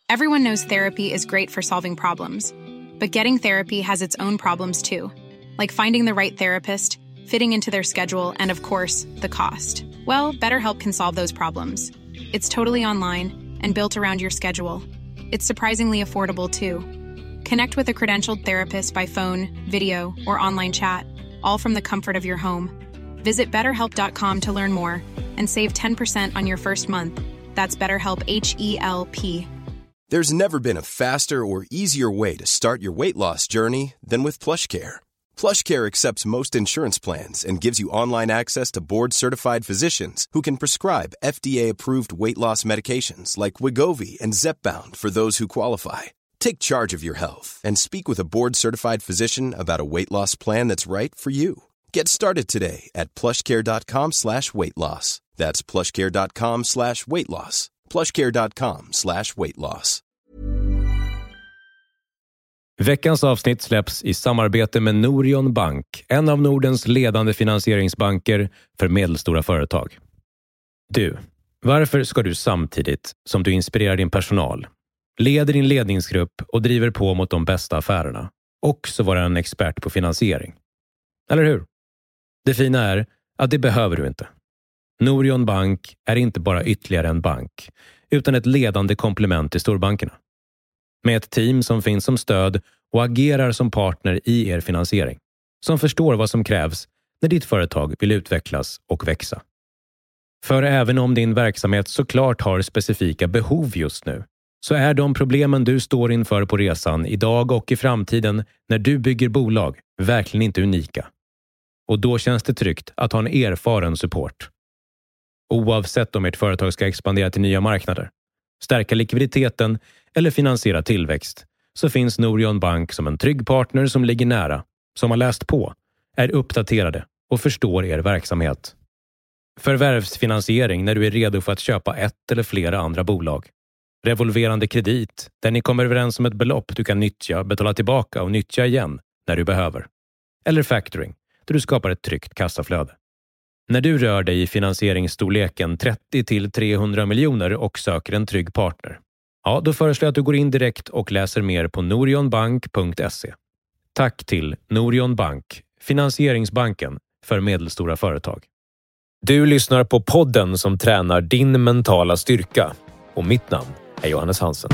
Everyone knows therapy is great for solving problems, but getting therapy has its own problems too, like finding the right therapist, fitting into their schedule, and of course, the cost. Well, BetterHelp can solve those problems. It's totally online and built around your schedule. It's surprisingly affordable too. Connect with a credentialed therapist by phone, video, or online chat, all from the comfort of your home. Visit BetterHelp.com to learn more and save 10% on your first month. That's BetterHelp, H-E-L-P. There's never been a faster or easier way to start your weight loss journey than with PlushCare. PlushCare accepts most insurance plans and gives you online access to board-certified physicians who can prescribe FDA-approved weight loss medications like Wegovy and Zepbound for those who qualify. Take charge of your health and speak with a board-certified physician about a weight loss plan that's right for you. Get started today at plushcare.com/weightloss. That's plushcare.com/weightloss. plushcare.com/weightloss. Veckans avsnitt släpps i samarbete med Norion Bank, en av Nordens ledande finansieringsbanker för medelstora företag. Du, varför ska du samtidigt som du inspirerar din personal, leder din ledningsgrupp och driver på mot de bästa affärerna, också vara en expert på finansiering? Eller hur? Det fina är att det behöver du inte. Norion Bank är inte bara ytterligare en bank, utan ett ledande komplement till storbankerna. Med ett team som finns som stöd och agerar som partner i er finansiering, som förstår vad som krävs när ditt företag vill utvecklas och växa. För även om din verksamhet såklart har specifika behov just nu, så är de problemen du står inför på resan idag och i framtiden när du bygger bolag verkligen inte unika. Och då känns det tryggt att ha en erfaren support. Oavsett om ert företag ska expandera till nya marknader, stärka likviditeten eller finansiera tillväxt, så finns Norion Bank som en trygg partner som ligger nära, som har läst på, är uppdaterade och förstår er verksamhet. Förvärvsfinansiering när du är redo för att köpa ett eller flera andra bolag. Revolverande kredit där ni kommer överens om ett belopp du kan nyttja, betala tillbaka och nyttja igen när du behöver. Eller factoring där du skapar ett tryggt kassaflöde. När du rör dig i finansieringsstorleken 30 till 300 miljoner och söker en trygg partner, ja, då föreslår jag att du går in direkt och läser mer på norionbank.se. Tack till Norion Bank, finansieringsbanken för medelstora företag. Du lyssnar på podden som tränar din mentala styrka, och mitt namn är Johannes Hansen.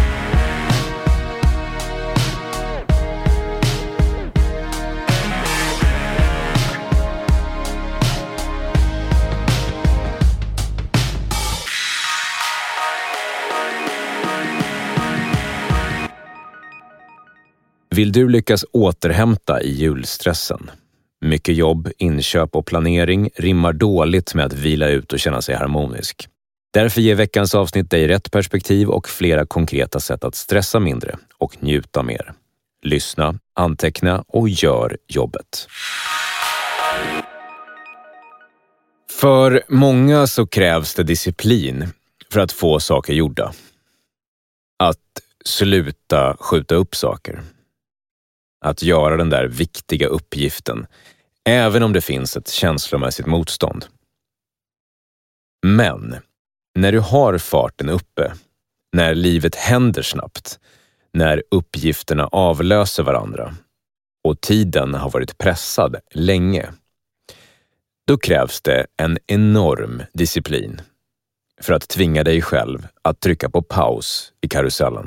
Vill du lyckas återhämta i julstressen? Mycket jobb, inköp och planering rimmar dåligt med att vila ut och känna sig harmonisk. Därför ger veckans avsnitt dig rätt perspektiv och flera konkreta sätt att stressa mindre och njuta mer. Lyssna, anteckna och gör jobbet. För många så krävs det disciplin för att få saker gjorda. Att sluta skjuta upp saker. Att göra den där viktiga uppgiften, även om det finns ett känslomässigt motstånd. Men när du har farten uppe, när livet händer snabbt, när uppgifterna avlöser varandra och tiden har varit pressad länge, då krävs det en enorm disciplin för att tvinga dig själv att trycka på paus i karusellen.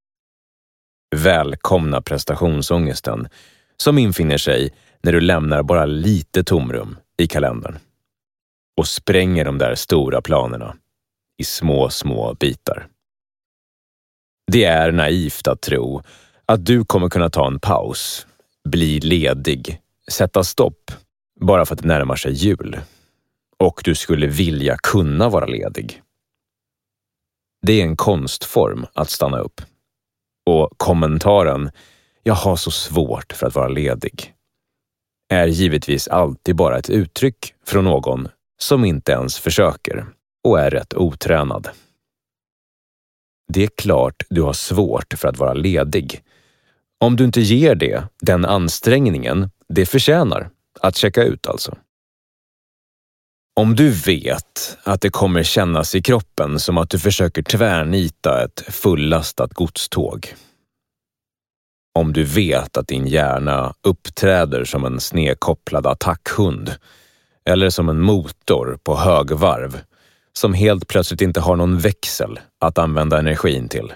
Välkomna prestationsångesten som infinner sig när du lämnar bara lite tomrum i kalendern och spränger de där stora planerna i små bitar. Det är naivt att tro att du kommer kunna ta en paus, bli ledig, sätta stopp bara för att det närmar sig jul och du skulle vilja kunna vara ledig. Det är en konstform att stanna upp. Och kommentaren "jag har så svårt för att vara ledig" är givetvis alltid bara ett uttryck från någon som inte ens försöker och är rätt otränad. Det är klart du har svårt för att vara ledig. Om du inte ger det den ansträngningen det förtjänar att checka ut alltså. Om du vet att det kommer kännas i kroppen som att du försöker tvärnita ett fullastat godståg. Om du vet att din hjärna uppträder som en snedkopplad attackhund eller som en motor på högvarv som helt plötsligt inte har någon växel att använda energin till.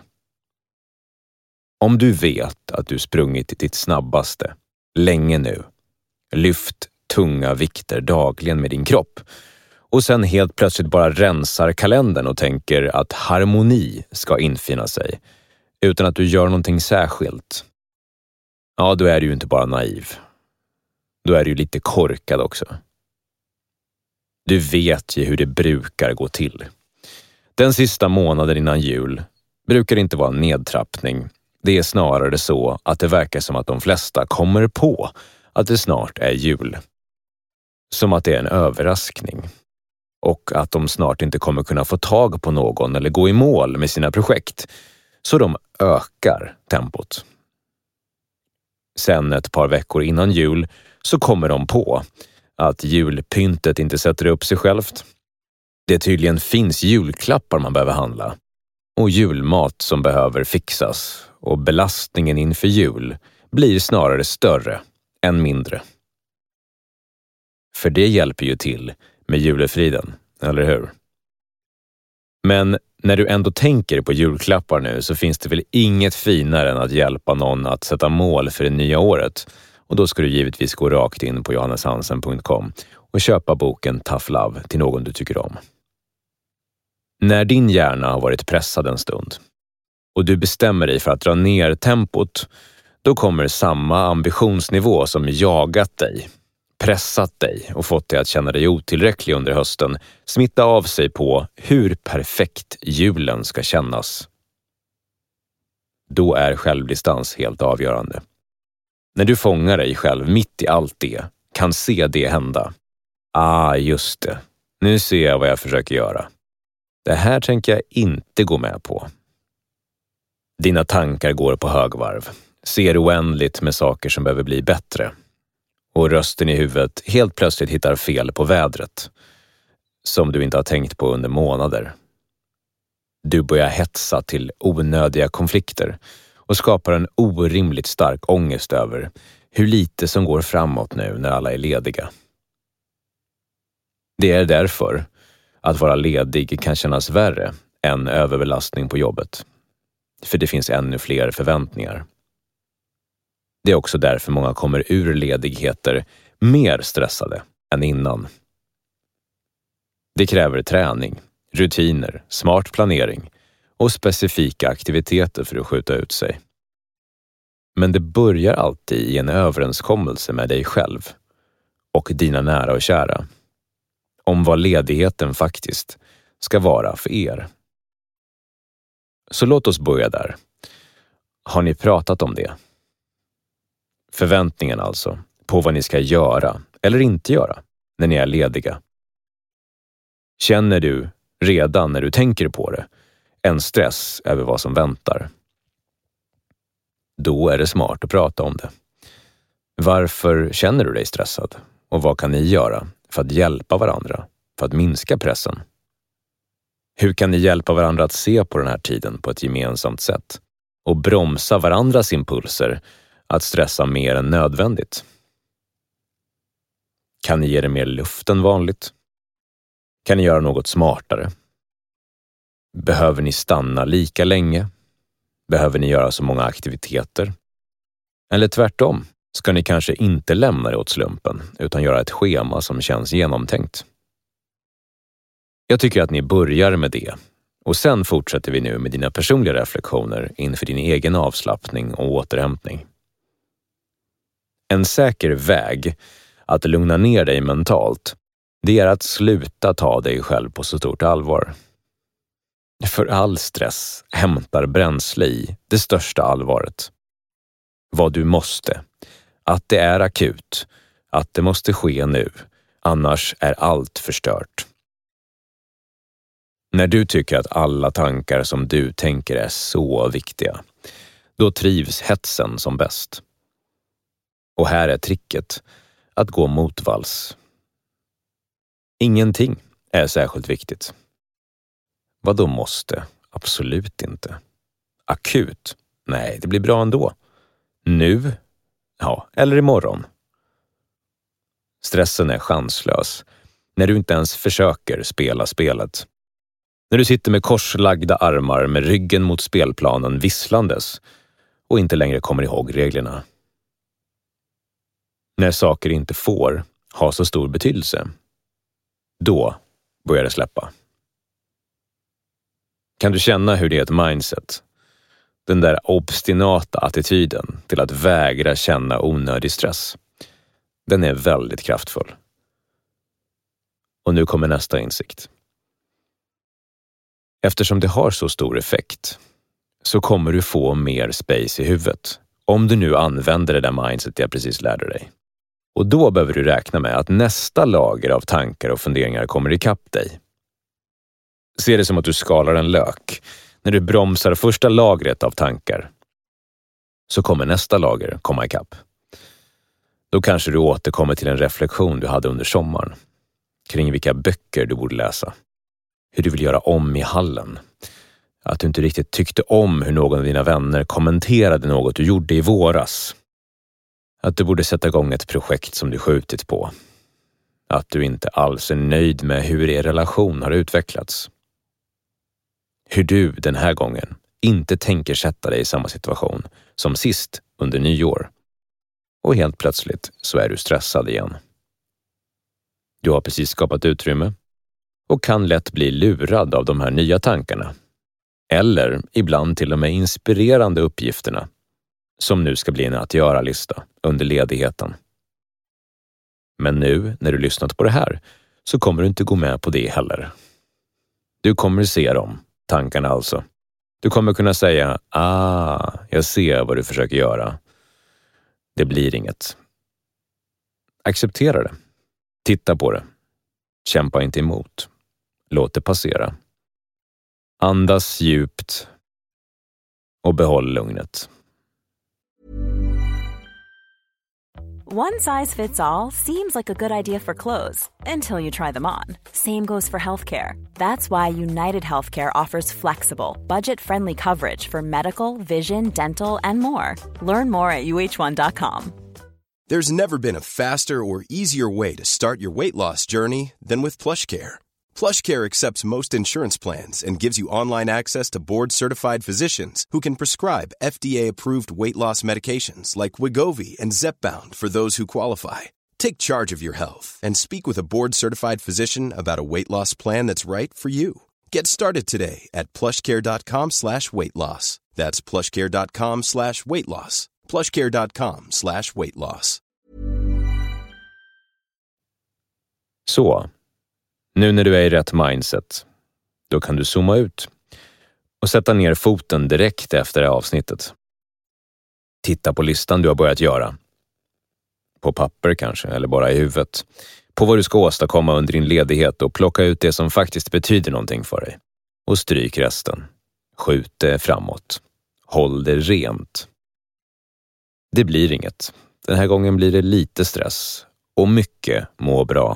Om du vet att du sprungit ditt snabbaste, länge nu, lyft tunga vikter dagligen med din kropp och sen helt plötsligt bara rensar kalendern och tänker att harmoni ska infinna sig utan att du gör någonting särskilt. Ja, då är du ju inte bara naiv. Då är du ju lite korkad också. Du vet ju hur det brukar gå till. Den sista månaden innan jul brukar det inte vara en nedtrappning. Det är snarare så att det verkar som att de flesta kommer på att det snart är jul. Som att det är en överraskning. Och att de snart inte kommer kunna få tag på någon eller gå i mål med sina projekt. Så de ökar tempot. Sen ett par veckor innan jul så kommer de på att julpyntet inte sätter upp sig självt. Det tydligen finns julklappar man behöver handla och julmat som behöver fixas och belastningen inför jul blir snarare större än mindre. För det hjälper ju till med julefriden, eller hur? Men när du ändå tänker på julklappar nu så finns det väl inget finare än att hjälpa någon att sätta mål för det nya året. Och då ska du givetvis gå rakt in på johanneshansen.com och köpa boken Tough Love till någon du tycker om. När din hjärna har varit pressad en stund och du bestämmer dig för att dra ner tempot, då kommer samma ambitionsnivå som jagat dig, pressat dig och fått dig att känna dig otillräcklig under hösten smitta av sig på hur perfekt julen ska kännas. Då är självdistans helt avgörande. När du fångar dig själv mitt i allt det, kan se det hända. Just det. Nu ser jag vad jag försöker göra. Det här tänker jag inte gå med på. Dina tankar går på högvarv. Ser oändligt med saker som behöver bli bättre. Och rösten i huvudet helt plötsligt hittar fel på vädret. Som du inte har tänkt på under månader. Du börjar hetsa till onödiga konflikter och skapar en orimligt stark ångest över hur lite som går framåt nu när alla är lediga. Det är därför att vara ledig kan kännas värre än överbelastning på jobbet. För det finns ännu fler förväntningar. Det är också därför många kommer ur ledigheter mer stressade än innan. Det kräver träning, rutiner, smart planering och specifika aktiviteter för att skjuta ut sig. Men det börjar alltid i en överenskommelse med dig själv och dina nära och kära om vad ledigheten faktiskt ska vara för er. Så låt oss börja där. Har ni pratat om det? Förväntningen alltså på vad ni ska göra eller inte göra när ni är lediga. Känner du redan när du tänker på det en stress över vad som väntar? Då är det smart att prata om det. Varför känner du dig stressad? Och vad kan ni göra för att hjälpa varandra, för att minska pressen? Hur kan ni hjälpa varandra att se på den här tiden på ett gemensamt sätt och bromsa varandras impulser att stressa mer än nödvändigt? Kan ni ge det mer luft än vanligt? Kan ni göra något smartare? Behöver ni stanna lika länge? Behöver ni göra så många aktiviteter? Eller tvärtom, ska ni kanske inte lämna det åt slumpen utan göra ett schema som känns genomtänkt? Jag tycker att ni börjar med det och sen fortsätter vi nu med dina personliga reflektioner inför din egen avslappning och återhämtning. En säker väg att lugna ner dig mentalt, det är att sluta ta dig själv på så stort allvar. För all stress hämtar bränsle i det största allvaret. Vad du måste, att det är akut, att det måste ske nu, annars är allt förstört. När du tycker att alla tankar som du tänker är så viktiga, då trivs hetsen som bäst. Och här är tricket att gå motvalls. Ingenting är särskilt viktigt. Vad då måste? Absolut inte. Akut? Nej, det blir bra ändå. Nu? Ja, eller imorgon. Stressen är chanslös när du inte ens försöker spela spelet. När du sitter med korslagda armar med ryggen mot spelplanen visslandes och inte längre kommer ihåg reglerna. När saker inte får ha så stor betydelse, då börjar det släppa. Kan du känna hur det är ett mindset? Den där obstinata attityden till att vägra känna onödig stress. Den är väldigt kraftfull. Och nu kommer nästa insikt. Eftersom det har så stor effekt så kommer du få mer space i huvudet om du nu använder det där mindset jag precis lärde dig. Och då behöver du räkna med att nästa lager av tankar och funderingar kommer ikapp dig. Se det som att du skalar en lök. När du bromsar första lagret av tankar så kommer nästa lager komma ikapp. Då kanske du återkommer till en reflektion du hade under sommaren kring vilka böcker du borde läsa. Hur du vill göra om i hallen. Att du inte riktigt tyckte om hur någon av dina vänner kommenterade något du gjorde i våras. Att du borde sätta igång ett projekt som du skjutit på. Att du inte alls är nöjd med hur er relation har utvecklats. Hur du den här gången inte tänker sätta dig i samma situation som sist under nyår. Och helt plötsligt så är du stressad igen. Du har precis skapat utrymme och kan lätt bli lurad av de här nya tankarna. Eller ibland till och med inspirerande uppgifterna som nu ska bli en att göra-lista under ledigheten. Men nu när du lyssnat på det här så kommer du inte gå med på det heller. Du kommer se dem, tankarna alltså. Du kommer kunna säga, jag ser vad du försöker göra. Det blir inget. Acceptera det. Titta på det. Kämpa inte emot. Låt det passera. Andas djupt och behåll lugnet. One size fits all seems like a good idea for clothes until you try them on. Same goes for healthcare. That's why United Healthcare offers flexible, budget-friendly coverage for medical, vision, dental, and more. Learn more at uh1.com. There's never been a faster or easier way to start your weight loss journey than with PlushCare. PlushCare accepts most insurance plans and gives you online access to board-certified physicians who can prescribe FDA-approved weight loss medications like Wegovy and Zepbound for those who qualify. Take charge of your health and speak with a board-certified physician about a weight loss plan that's right for you. Get started today at plushcare.com/weightloss. That's plushcare.com/weightloss. plushcare.com/weightloss. Så, nu när du är i rätt mindset, då kan du zooma ut och sätta ner foten direkt efter det här avsnittet. Titta på listan du har börjat göra. På papper kanske, eller bara i huvudet. På vad du ska åstadkomma under din ledighet och plocka ut det som faktiskt betyder någonting för dig. Och stryk resten. Skjut det framåt. Håll det rent. Det blir inget. Den här gången blir det lite stress och mycket må bra.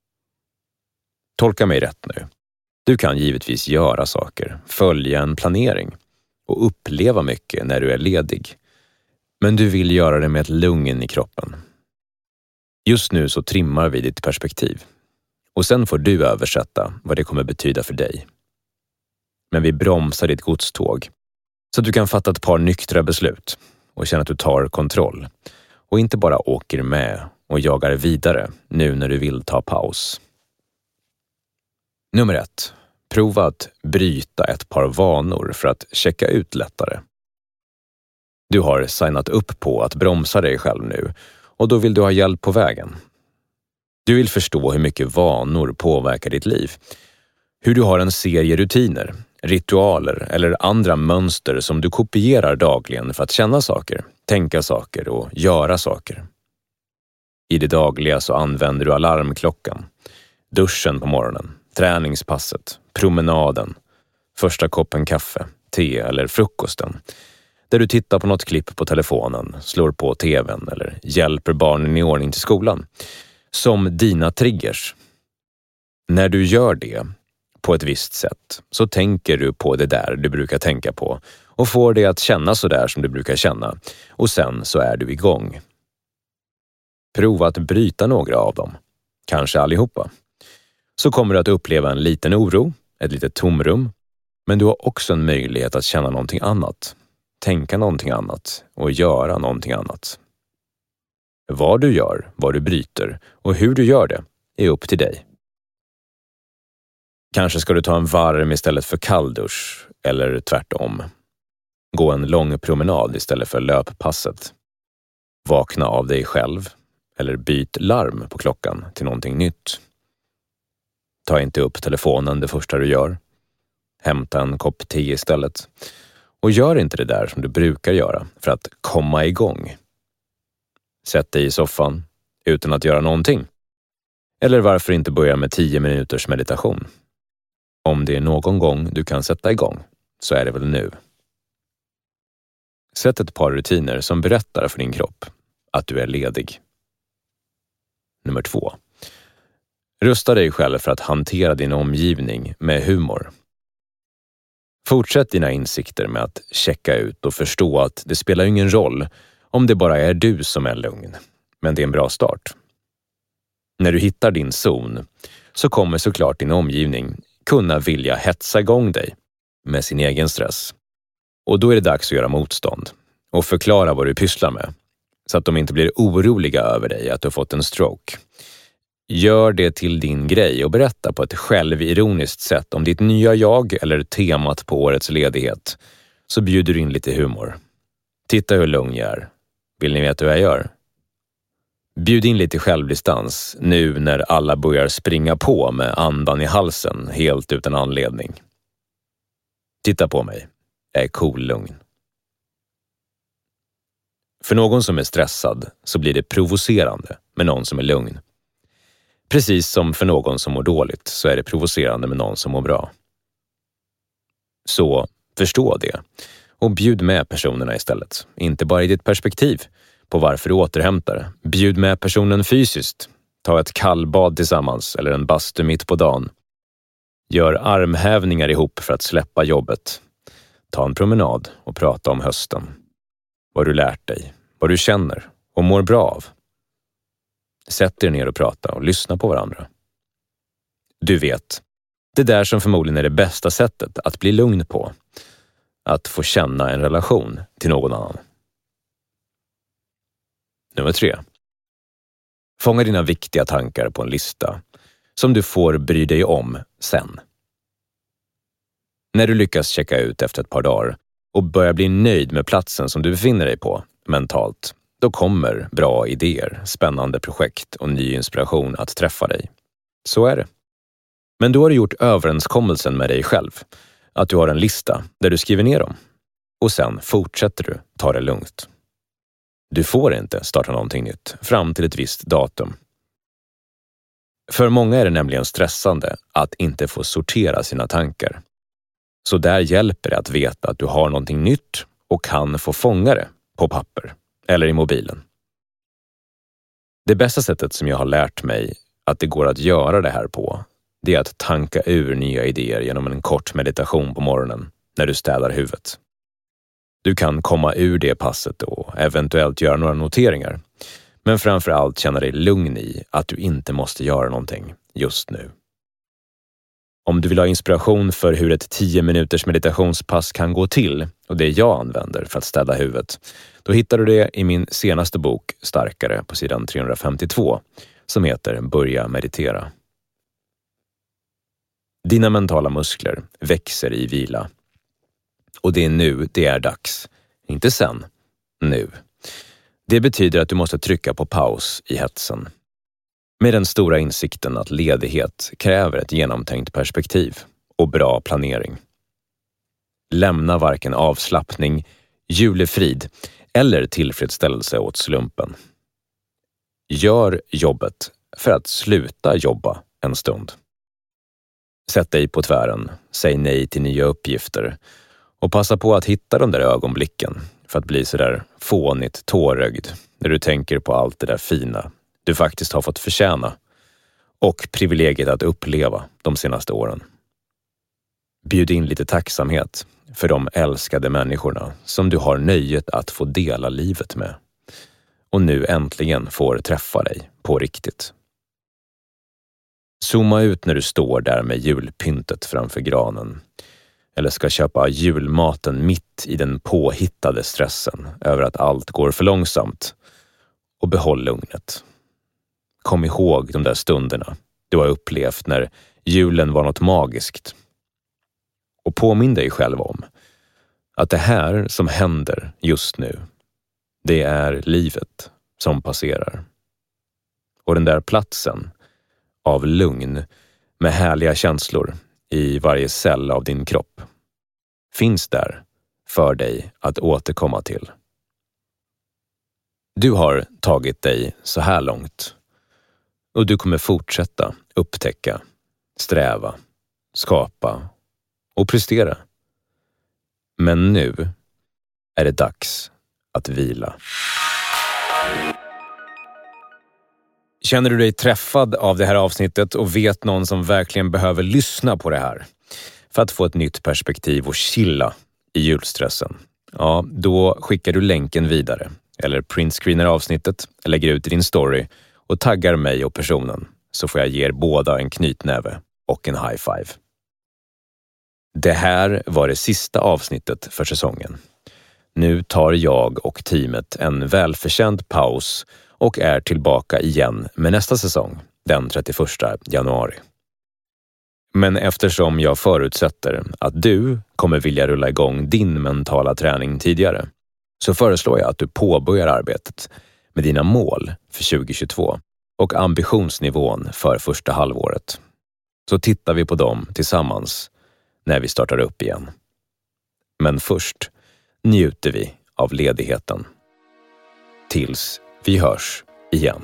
Tolka mig rätt nu. Du kan givetvis göra saker, följa en planering och uppleva mycket när du är ledig. Men du vill göra det med ett lugn i kroppen. Just nu så trimmar vi ditt perspektiv. Och sen får du översätta vad det kommer betyda för dig. Men vi bromsar ditt godståg så att du kan fatta ett par nyktra beslut och känna att du tar kontroll. Och inte bara åker med och jagar vidare nu när du vill ta paus. Nummer 1. Prova att bryta ett par vanor för att checka ut lättare. Du har signat upp på att bromsa dig själv nu och då vill du ha hjälp på vägen. Du vill förstå hur mycket vanor påverkar ditt liv. Hur du har en serie rutiner, ritualer eller andra mönster som du kopierar dagligen för att känna saker, tänka saker och göra saker. I det dagliga så använder du alarmklockan, duschen på morgonen, träningspasset, promenaden, första koppen kaffe, te eller frukosten. Där du tittar på något klipp på telefonen, slår på tvn eller hjälper barnen i ordning till skolan. Som dina triggers. När du gör det på ett visst sätt så tänker du på det där du brukar tänka på och får det att känna så där som du brukar känna, och sen så är du igång. Prova att bryta några av dem, kanske allihopa. Så kommer du att uppleva en liten oro, ett litet tomrum, men du har också en möjlighet att känna någonting annat, tänka någonting annat och göra någonting annat. Vad du gör, vad du bryter och hur du gör det är upp till dig. Kanske ska du ta en varm istället för kall dusch, eller tvärtom. Gå en lång promenad istället för löppasset. Vakna av dig själv, eller byt larm på klockan till någonting nytt. Ta inte upp telefonen det första du gör. Hämta en kopp te istället. Och gör inte det där som du brukar göra för att komma igång. Sätt dig i soffan utan att göra någonting. Eller varför inte börja med 10 minuters meditation? Om det är någon gång du kan sätta igång, så är det väl nu. Sätt ett par rutiner som berättar för din kropp att du är ledig. Nummer 2. Rusta dig själv för att hantera din omgivning med humor. Fortsätt dina insikter med att checka ut och förstå att det spelar ingen roll om det bara är du som är lugn, men det är en bra start. När du hittar din zon så kommer såklart din omgivning kunna vilja hetsa igång dig med sin egen stress. Och då är det dags att göra motstånd och förklara vad du pysslar med, så att de inte blir oroliga över dig att du har fått en stroke. Gör det till din grej och berätta på ett självironiskt sätt om ditt nya jag eller temat på årets ledighet, så bjuder du in lite humor. Titta hur lugn jag är. Vill ni veta hur jag gör? Bjud in lite självdistans nu när alla börjar springa på med andan i halsen helt utan anledning. Titta på mig. Jag är cool lugn. För någon som är stressad så blir det provocerande med någon som är lugn. Precis som för någon som mår dåligt så är det provocerande med någon som mår bra. Så förstå det och bjud med personerna istället. Inte bara i ditt perspektiv på varför du återhämtar. Bjud med personen fysiskt. Ta ett kallbad tillsammans eller en bastu mitt på dagen. Gör armhävningar ihop för att släppa jobbet. Ta en promenad och prata om hösten. Vad du lärt dig, vad du känner och mår bra av. Sätt er ner och prata och lyssna på varandra. Du vet, det där som förmodligen är det bästa sättet att bli lugn på. Att få känna en relation till någon annan. Nummer 3. Fånga dina viktiga tankar på en lista som du får bry dig om sen. När du lyckas checka ut efter ett par dagar och börjar bli nöjd med platsen som du befinner dig på mentalt, då kommer bra idéer, spännande projekt och ny inspiration att träffa dig. Så är det. Men då har du gjort överenskommelsen med dig själv att du har en lista där du skriver ner dem. Och sen fortsätter du ta det lugnt. Du får inte starta någonting nytt fram till ett visst datum. För många är det nämligen stressande att inte få sortera sina tankar. Så där hjälper det att veta att du har någonting nytt och kan få fånga det på papper eller i mobilen. Det bästa sättet som jag har lärt mig att det går att göra det här på, det är att tanka ur nya idéer genom en kort meditation på morgonen när du städar huvudet. Du kan komma ur det passet och eventuellt göra några noteringar, men framförallt känna dig lugn i att du inte måste göra någonting just nu. Om du vill ha inspiration för hur ett 10 minuters meditationspass kan gå till, och det jag använder för att städa huvudet, då hittar du det i min senaste bok Starkare på sidan 352, som heter Börja meditera. Dina mentala muskler växer i vila. Och det är nu det är dags. Inte sen. Nu. Det betyder att du måste trycka på paus i hetsen. Med den stora insikten att ledighet kräver ett genomtänkt perspektiv och bra planering. Lämna varken avslappning, julefrid eller tillfredsställelse åt slumpen. Gör jobbet för att sluta jobba en stund. Sätt dig på tvären, säg nej till nya uppgifter och passa på att hitta de där ögonblicken för att bli så där fånigt tårögd när du tänker på allt det där fina du faktiskt har fått förtjäna och privilegiet att uppleva de senaste åren. Bjud in lite tacksamhet för de älskade människorna som du har nöjet att få dela livet med och nu äntligen får träffa dig på riktigt. Zooma ut när du står där med julpyntet framför granen eller ska köpa julmaten mitt i den påhittade stressen över att allt går för långsamt, och behåll lugnet. Kom ihåg de där stunderna du har upplevt när julen var något magiskt. Och påminn dig själv om att det här som händer just nu, det är livet som passerar. Och den där platsen av lugn med härliga känslor i varje cell av din kropp finns där för dig att återkomma till. Du har tagit dig så här långt och du kommer fortsätta upptäcka, sträva, skapa och prestera. Men nu är det dags att vila. Känner du dig träffad av det här avsnittet och vet någon som verkligen behöver lyssna på det här för att få ett nytt perspektiv och chilla i julstressen? Ja, då skickar du länken vidare eller printscreenar avsnittet, lägger ut i din story och taggar mig och personen, så får jag ge er båda en knytnäve och en high five. Det här var det sista avsnittet för säsongen. Nu tar jag och teamet en välförtjänt paus och är tillbaka igen med nästa säsong den 31 januari. Men eftersom jag förutsätter att du kommer vilja rulla igång din mentala träning tidigare, så föreslår jag att du påbörjar arbetet med dina mål för 2022 och ambitionsnivån för första halvåret. Så tittar vi på dem tillsammans när vi startar upp igen. Men först njuter vi av ledigheten. Tills vi hörs igen.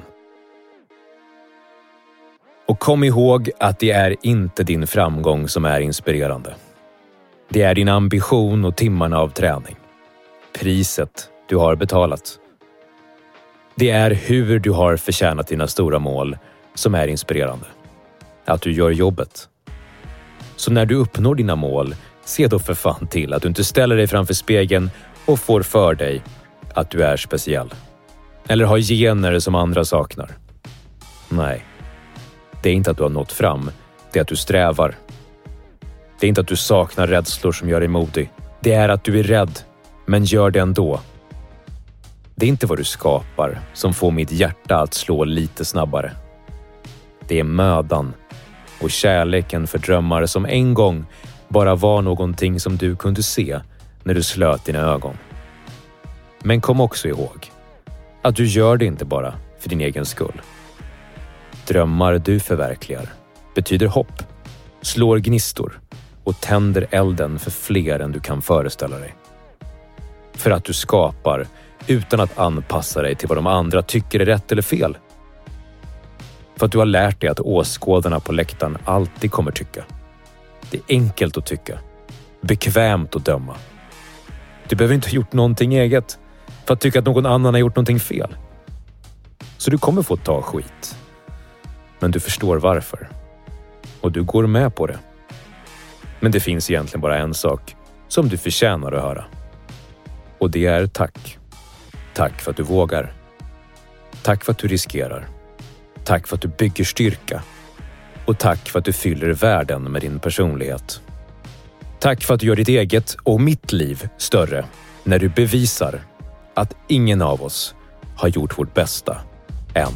Och kom ihåg att det är inte din framgång som är inspirerande. Det är din ambition och timmarna av träning. Priset du har betalat. Det är hur du har förtjänat dina stora mål som är inspirerande. Att du gör jobbet. Så när du uppnår dina mål, se då för fan till att du inte ställer dig framför spegeln och får för dig att du är speciell. Eller har gener som andra saknar. Nej. Det är inte att du har nått fram. Det är att du strävar. Det är inte att du saknar rädslor som gör dig modig. Det är att du är rädd, men gör det ändå. Det är inte vad du skapar som får mitt hjärta att slå lite snabbare. Det är mödan och kärleken för drömmar som en gång bara var någonting som du kunde se när du slöt dina ögon. Men kom också ihåg att du gör det inte bara för din egen skull. Drömmar du förverkligar betyder hopp, slår gnistor och tänder elden för fler än du kan föreställa dig. För att du skapar utan att anpassa dig till vad de andra tycker är rätt eller fel. För att du har lärt dig att åskådarna på läktaren alltid kommer tycka. Det är enkelt att tycka. Bekvämt att döma. Du behöver inte ha gjort någonting eget för att tycka att någon annan har gjort någonting fel. Så du kommer få ta skit. Men du förstår varför. Och du går med på det. Men det finns egentligen bara en sak som du förtjänar att höra. Och det är tack. Tack för att du vågar. Tack för att du riskerar. Tack för att du bygger styrka. Och tack för att du fyller världen med din personlighet. Tack för att du gör ditt eget och mitt liv större när du bevisar att ingen av oss har gjort vårt bästa än.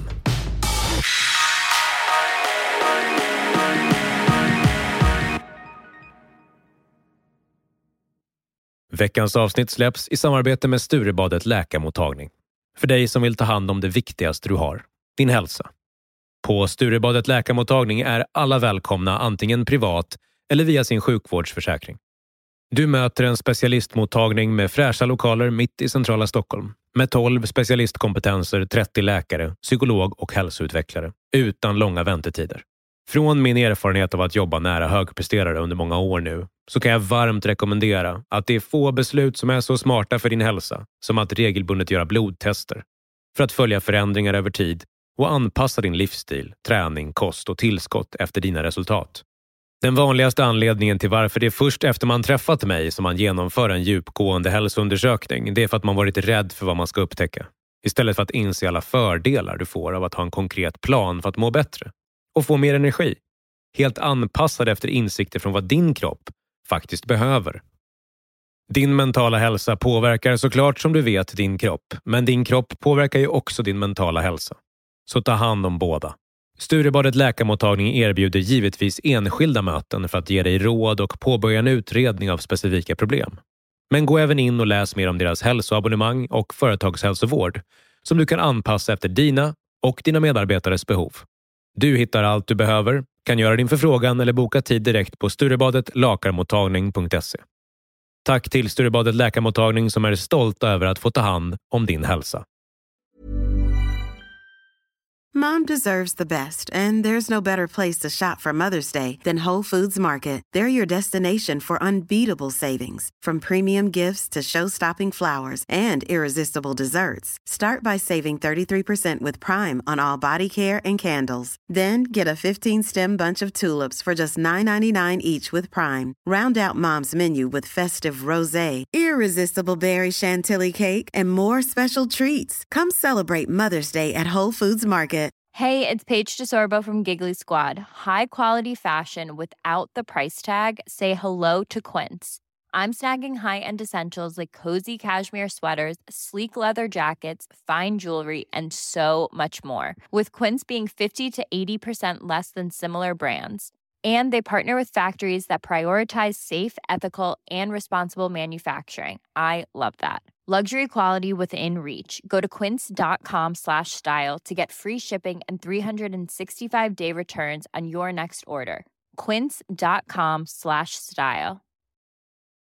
Veckans avsnitt släpps i samarbete med Sturebadet läkarmottagning. För dig som vill ta hand om det viktigaste du har, din hälsa. På Sturebadet läkarmottagning är alla välkomna antingen privat eller via sin sjukvårdsförsäkring. Du möter en specialistmottagning med fräscha lokaler mitt i centrala Stockholm. Med 12 specialistkompetenser, 30 läkare, psykolog och hälsoutvecklare. Utan långa väntetider. Från min erfarenhet av att jobba nära högpresterare under många år nu så kan jag varmt rekommendera att det är få beslut som är så smarta för din hälsa som att regelbundet göra blodtester för att följa förändringar över tid och anpassa din livsstil, träning, kost och tillskott efter dina resultat. Den vanligaste anledningen till varför det är först efter man träffat mig som man genomför en djupgående hälsoundersökning, det är för att man varit rädd för vad man ska upptäcka. Istället för att inse alla fördelar du får av att ha en konkret plan för att må bättre och få mer energi. Helt anpassad efter insikter från vad din kropp faktiskt behöver. Din mentala hälsa påverkar såklart som du vet din kropp, men din kropp påverkar ju också din mentala hälsa. Så ta hand om båda. Sturebadet läkarmottagning erbjuder givetvis enskilda möten för att ge dig råd och påbörja en utredning av specifika problem. Men gå även in och läs mer om deras hälsoabonnemang och företagshälsovård som du kan anpassa efter dina och dina medarbetares behov. Du hittar allt du behöver, kan göra din förfrågan eller boka tid direkt på sturebadetlakarmottagning.se. Tack till Sturebadet läkarmottagning som är stolta över att få ta hand om din hälsa. Mom deserves the best, and there's no better place to shop for Mother's Day than Whole Foods Market. They're your destination for unbeatable savings, from premium gifts to show-stopping flowers and irresistible desserts. Start by saving 33% with Prime on all body care and candles. Then get a 15-stem bunch of tulips for just $9.99 each with Prime. Round out Mom's menu with festive rosé, irresistible berry chantilly cake, and more special treats. Come celebrate Mother's Day at Whole Foods Market. Hey, it's Paige DeSorbo from Giggly Squad. High quality fashion without the price tag. Say hello to Quince. I'm snagging high-end essentials like cozy cashmere sweaters, sleek leather jackets, fine jewelry, and so much more. With Quince being 50 to 80% less than similar brands. And they partner with factories that prioritize safe, ethical, and responsible manufacturing. I love that. Luxury quality within reach. Go to quince.com/style to get free shipping and 365-day returns on your next order. Quince.com/style.